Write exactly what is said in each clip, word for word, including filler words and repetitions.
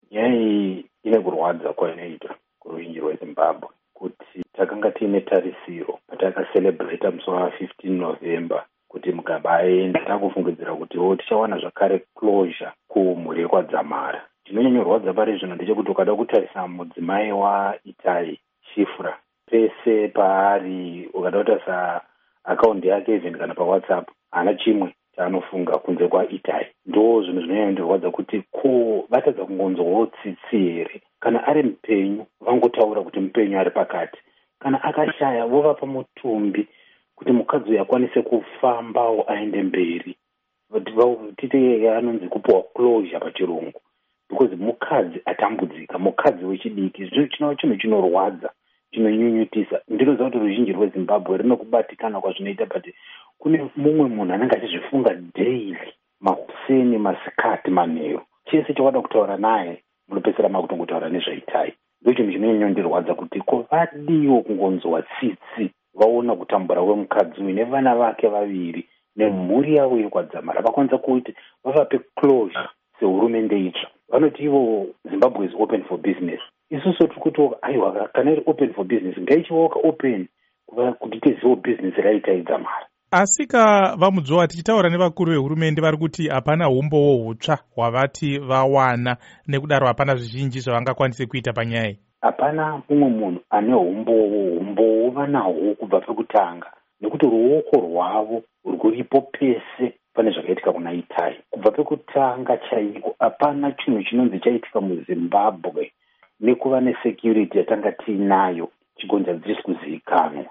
nyaya iyi ine kurwadza kwainoita kuruzhinji rwezimbabwe kuti takanga tiine tarisiro patakacelebrata musi wa15 November kuti mukabaenda takufungidzira kuti o tichawana zvakare closure kumhuri yekwadzamara. Chinonyanyorwadza pari zvino ndechekuti ukada kutarisa mudzimai waItai Shifra pese paari ukada kutarisa akaundi yake even kana paWhatsApp haana chimwe chaanofunga kunze kwaItai. Ndo zvinhu zvinonyanyorwadza kuti ko vatadza kungonzwawo tsitsi here kana ari mupenyu vangotaura kuti mupenyu ari pakati, kana akashaya vovapa mutumbi kuti mukadzi uyu akwanise kufambawo aende mberi, tite anonzi kupiwa closure pachirungu, because mukadzi atambudzika, mukadzi wechidiki. Chinova chinhu chinorwadza, chinonyunyutisa. Ndinoziva kuti ruzhinji rweZimbabwe rinokubatikana kwazvinoita, but kune mumwe munhu anenge achizvifunga daily, makuseni, masikati, manheru, chese chawada kutaura naye munopedzisira makutongotaura nezvaitai. Ndo chinhu chinonyondirwadza kuti ko vadiwo kungonzwa tsitsi vaona kutambura kwemukadzi uyu nevana vake vaviri nemhuri yavo yekwadzamara vakwanisa kuti vavape closure sehurumende itsva. Vanoti ivo Zimbabwe is open for business. Isusu tiri kuti aiwa kana iri open for business ngaichiwaka open kuti tizivo business raitai dzamara. Asika vamudzwa tichitaura nevakuru vehurumende vari kuti hapana umbowo hutsva hwavati vawana, nekudaro hapana zvizhinji zvavangakwanise kuita panyaya iyi. Hapana mumwe munhu ane umbowo, umbowo vanahwo kubva pekutanga, nekuti ruoko rwavo rwuripo pese pane zvakaitika kuna Itai. Kubva pekutanga chaiko hapana chinhu chinonzi chaitika muZimbabwe nekuva nesecurity yatanga tiinayo chigonja dzisiri kuzivikanwa.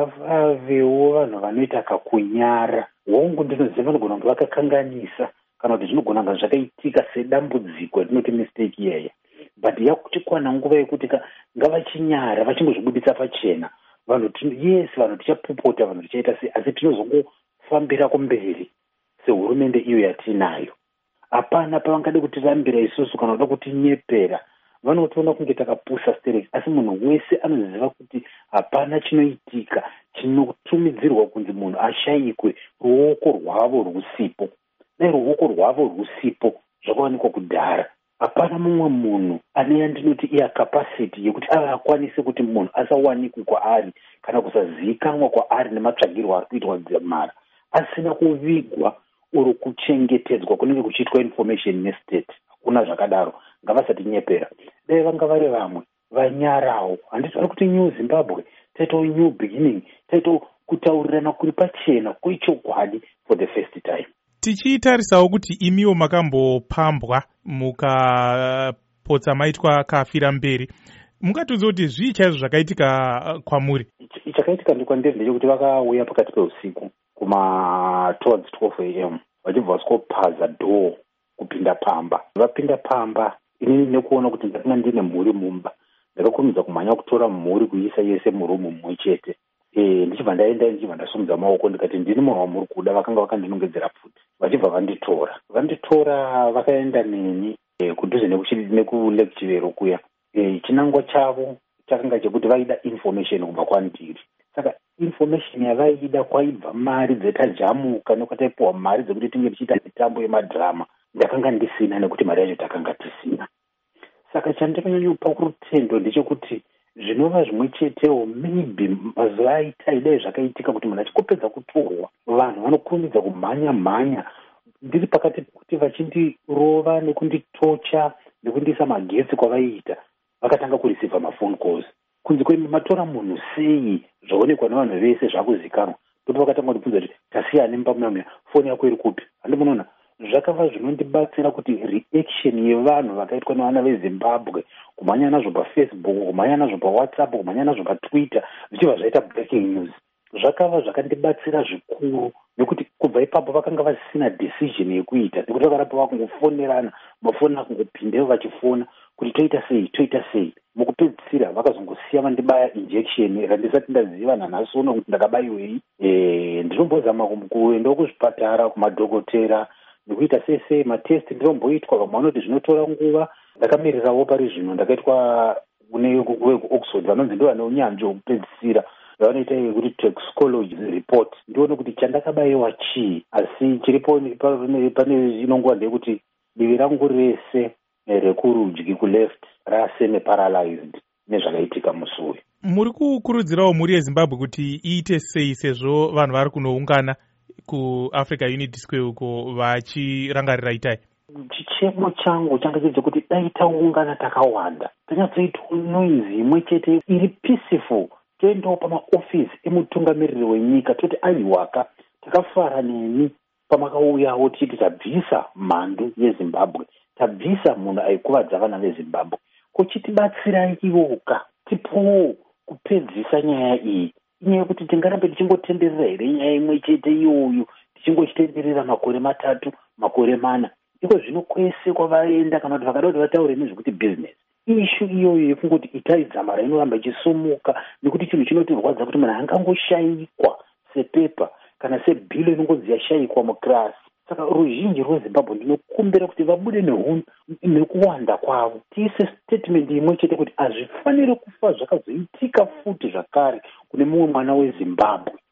Ngavavewo vanhu vanoita kakunyara, hongu ndinoziva vanogona kunge vakakanganisa kana kuti zvinogona kunge zvakaitika sedambudziko rinoti mistake iyaya, but yakuchikwana nguva yekuti ngavachinyara vachingozvibuditsa pachena. Vanhu yes, vanhu tichapopota, vanhu tichaita sei, asi tinozongofambira kumberi sehurumende iyo yatinayo. Hapana pavangade kutirambira isusu kana kuda kutinyepera. Vanotoona kunge takapusa stereki, asi munhu wese anoziva kuti hapana chinoitika chinotumidzirwa kunzi munhu ashayikwe ruoko rwavo rwusipo. Dai ruoko rwavo rwusipo zvakawanikwa kudhara, hapana mumwe munhu ane yandinoti iya capacity yekuti ava akwanise kuti munhu asawanikwe kwaari kana kusazivikanwa kwaari nematsvagirwo ari kuitwa dzamara asina kuvigwa uri kuchengetedzwa kunenge kuchiitwa information nestate. Hakuna zvakadaro, ngavasatinyepera. Dai vanga vari vamwe vanyarawo, handiti vari kuti New Zimbabwe taito new beginning, taito kutaurirana kuri pachena kwechokwadi for the first time. Tichitarisawo kuti imiwo makambopambwa mukapotsa maitwa kafira mberi, mungatiudza kuti zvii chaizvo zvakaitika kwamuri? Chakaitika ndikwandiri ndechekuti vakauya pakati peusiku kuma towards twelve a m vachibva vasikopaza door kupinda pamba. Vapinda pamba, inini nekuona kuti ndakanga ndine mhuri mumba, ndakakurumidza kumhanya kutora mhuri kuisa yese murumu mumwe chete. Eh, ndichibva ndaenda ndichibva ndasumudza maoko ndikati ndini munhu wamuri kuda. Vakanga vakandinongedzera pfuti, vachibva vanditora vanditora vakaenda neni e, kudhuze nekulecturero kuya. E, chinangwa chavo chakanga chekuti vaida information kubva kwandiri. Saka information yavaida kwaibva mari dzetajamuka nekwataipiwa mari dzekuti tinge tichiita mitambo yemadhirama. Ndakanga ndisina nekuti mari yacho takanga tisina. Saka chandakanyanyupa kurutendo ndechekuti zvinova zvimwe chetewo maybe mazuva aitai dai zvakaitika kuti munhu achikopedza kutorwa vanhu vanokurumidza kumhanya mhanya ndiri pakati kuti vachindirova nekunditocha nekundiisa magetsi kwavaiita, vakatanga kurisivha mafone calls kunzi kwembi matora munhu sei zvaonekwa nevanhu vese zvakuzikanwa. Ndipo vakatanga kundibvunza kuti tasiya nemba munamuya, foni yako iri kupi? Handi munoona zvakava zvinondibatsira kuti reaction yevanhu vakaitwa nevana veZimbabwe, kumhanya nazvo paFacebook, kumhanya nazvo paWhatsApp, kumhanya nazvo paTwitter, zvichibva zvaita breaking news, zvakava zvakandibatsira zvikuru, nekuti kubva ipapo vakanga vasina decision yekuita, nekuti vakarapa vakungofonerana, mafoni akungopindewo vachifona kuti toita sei toita sei. Mukupedzisira vakazongosiya vandibaya injection randisati ndaziva nanhasi uno kuti ndakabayiwei. E, ndinombozama kuendawo kuzvipatara kumadhokotera nekuita sese matest ndinomboitwa, vamwe vanoti zvinotora nguva. Ndakamirirawo pari zvino ndakaitwa kune Oxford, vanonzi ndo vane unyanzvi hwekupedzisira vanoita kuti toxicology report ndione kuti chandakabayiwa chii, asi chiripo pane inonguva ndeyekuti divi rangu rese rekurudyi kuleft rasemi-paralyzed nezvakaitika musi uyu. Muri kukurudzirawo mhuri yeZimbabwe kuti iite sei sezvo vanhu vari kunoungana kuAfrica Unity Square uko vachirangarira itai? Chichemo changu changa chiri chekuti dai taungana takawanda tanyatsoitwa noizi imwe chete iri peaceful, toendawo pamaofisi emutungamiriri wenyika toti aiwaka takafara nemi pamakauyawo tichiti tabvisa mhandu yeZimbabwe, tabvisa munhu aikuvadza vana veZimbabwe, kuchitibatsirai ivoka tipowo kupedzisa nyaya iyi. Inyaya yekuti tingarambe tichingotenderera here nyaya imwe chete iyoyo tichingochitenderera makore matatu makore mana, iko zvino kwese kwavaenda kana kuti vakada kuti vataure nezvekuti business ishu iyoyo yekungoti itai dzamara inoramba ichisumuka, nekuti chinhu chinotirwadza kuti munhu angangoshayikwa sepepa kana sebhilo inongonzi yashayikwa mukirasi. Saka ruzhinji rweZimbabwe ndinokumbira kuti vabude nekuwanda kwavo, tiise statement imwe chete kuti hazvifaniri kufa zvakazoitika futi zvakare kune mumwe mwana weZimbabwe.